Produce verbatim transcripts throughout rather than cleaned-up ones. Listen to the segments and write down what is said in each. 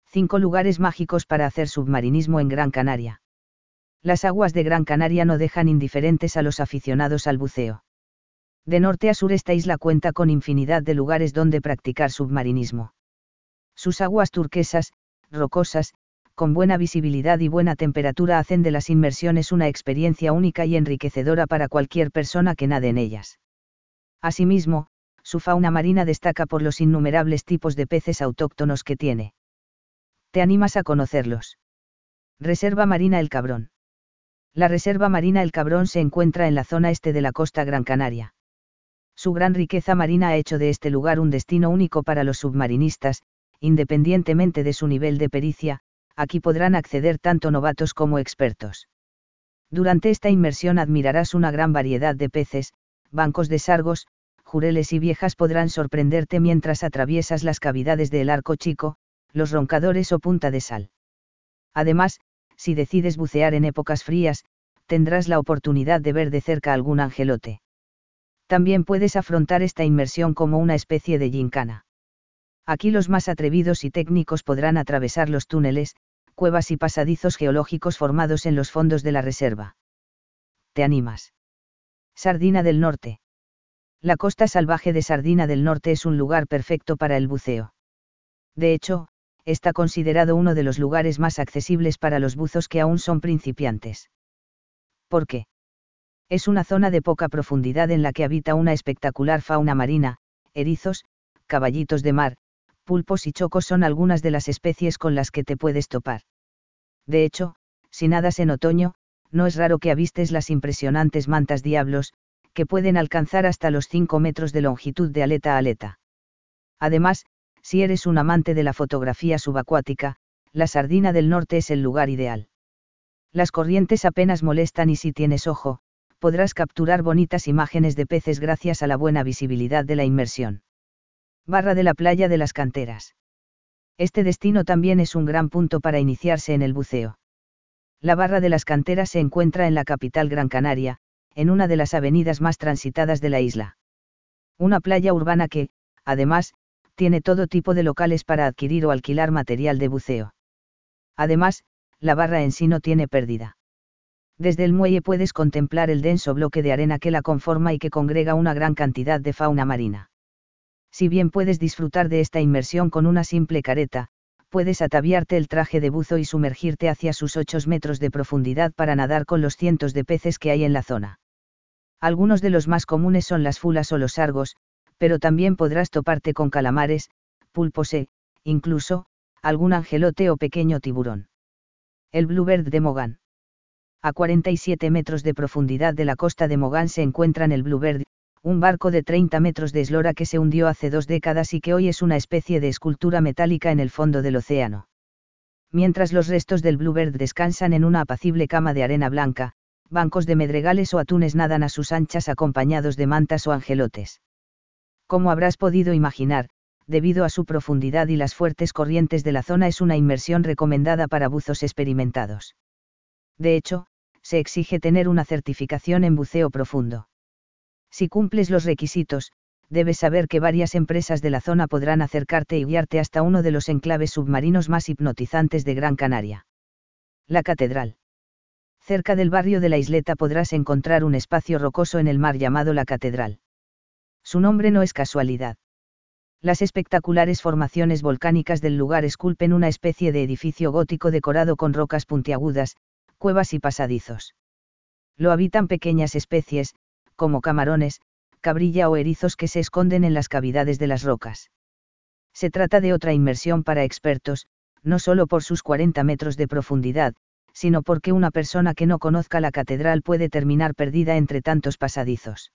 cinco lugares mágicos para hacer submarinismo en Gran Canaria. Las aguas de Gran Canaria no dejan indiferentes a los aficionados al buceo. De norte a sur esta isla cuenta con infinidad de lugares donde practicar submarinismo. Sus aguas turquesas, rocosas, con buena visibilidad y buena temperatura hacen de las inmersiones una experiencia única y enriquecedora para cualquier persona que nade en ellas. Asimismo, su fauna marina destaca por los innumerables tipos de peces autóctonos que tiene. ¿Te animas a conocerlos? Reserva Marina El Cabrón. La Reserva Marina El Cabrón se encuentra en la zona este de la costa Gran Canaria. Su gran riqueza marina ha hecho de este lugar un destino único para los submarinistas, independientemente de su nivel de pericia. Aquí podrán acceder tanto novatos como expertos. Durante esta inmersión admirarás una gran variedad de peces, bancos de sargos, jureles y viejas podrán sorprenderte mientras atraviesas las cavidades del Arco Chico, los Roncadores o Punta de Sal. Además, si decides bucear en épocas frías, tendrás la oportunidad de ver de cerca algún angelote. También puedes afrontar esta inmersión como una especie de gincana. Aquí los más atrevidos y técnicos podrán atravesar los túneles, cuevas y pasadizos geológicos formados en los fondos de la reserva. ¿Te animas? Sardina del Norte. La costa salvaje de Sardina del Norte es un lugar perfecto para el buceo. De hecho, está considerado uno de los lugares más accesibles para los buzos que aún son principiantes. ¿Por qué? Es una zona de poca profundidad en la que habita una espectacular fauna marina, erizos, caballitos de mar, pulpos y chocos son algunas de las especies con las que te puedes topar. De hecho, si nadas en otoño, no es raro que avistes las impresionantes mantas diablos, que pueden alcanzar hasta los cinco metros de longitud de aleta a aleta. Además, si eres un amante de la fotografía subacuática, la Sardina del Norte es el lugar ideal. Las corrientes apenas molestan y si tienes ojo, podrás capturar bonitas imágenes de peces gracias a la buena visibilidad de la inmersión. Barra de la Playa de las Canteras. Este destino también es un gran punto para iniciarse en el buceo. La Barra de las Canteras se encuentra en la capital Gran Canaria, en una de las avenidas más transitadas de la isla. Una playa urbana que, además, tiene todo tipo de locales para adquirir o alquilar material de buceo. Además, la barra en sí no tiene pérdida. Desde el muelle puedes contemplar el denso bloque de arena que la conforma y que congrega una gran cantidad de fauna marina. Si bien puedes disfrutar de esta inmersión con una simple careta, puedes ataviarte el traje de buzo y sumergirte hacia sus ocho metros de profundidad para nadar con los cientos de peces que hay en la zona. Algunos de los más comunes son las fulas o los sargos, pero también podrás toparte con calamares, pulpos e, incluso, algún angelote o pequeño tiburón. El Bluebird de Mogán. A cuarenta y siete metros de profundidad de la costa de Mogán se encuentran el Bluebird, un barco de treinta metros de eslora que se hundió hace dos décadas y que hoy es una especie de escultura metálica en el fondo del océano. Mientras los restos del Bluebird descansan en una apacible cama de arena blanca, bancos de medregales o atunes nadan a sus anchas acompañados de mantas o angelotes. Como habrás podido imaginar, debido a su profundidad y las fuertes corrientes de la zona es una inmersión recomendada para buzos experimentados. De hecho, se exige tener una certificación en buceo profundo. Si cumples los requisitos, debes saber que varias empresas de la zona podrán acercarte y guiarte hasta uno de los enclaves submarinos más hipnotizantes de Gran Canaria. La Catedral. Cerca del barrio de la isleta podrás encontrar un espacio rocoso en el mar llamado La Catedral. Su nombre no es casualidad. Las espectaculares formaciones volcánicas del lugar esculpen una especie de edificio gótico decorado con rocas puntiagudas, cuevas y pasadizos. Lo habitan pequeñas especies, como camarones, cabrilla o erizos que se esconden en las cavidades de las rocas. Se trata de otra inmersión para expertos, no solo por sus cuarenta metros de profundidad, sino porque una persona que no conozca la catedral puede terminar perdida entre tantos pasadizos.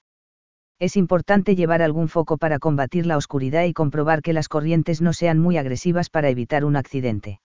Es importante llevar algún foco para combatir la oscuridad y comprobar que las corrientes no sean muy agresivas para evitar un accidente.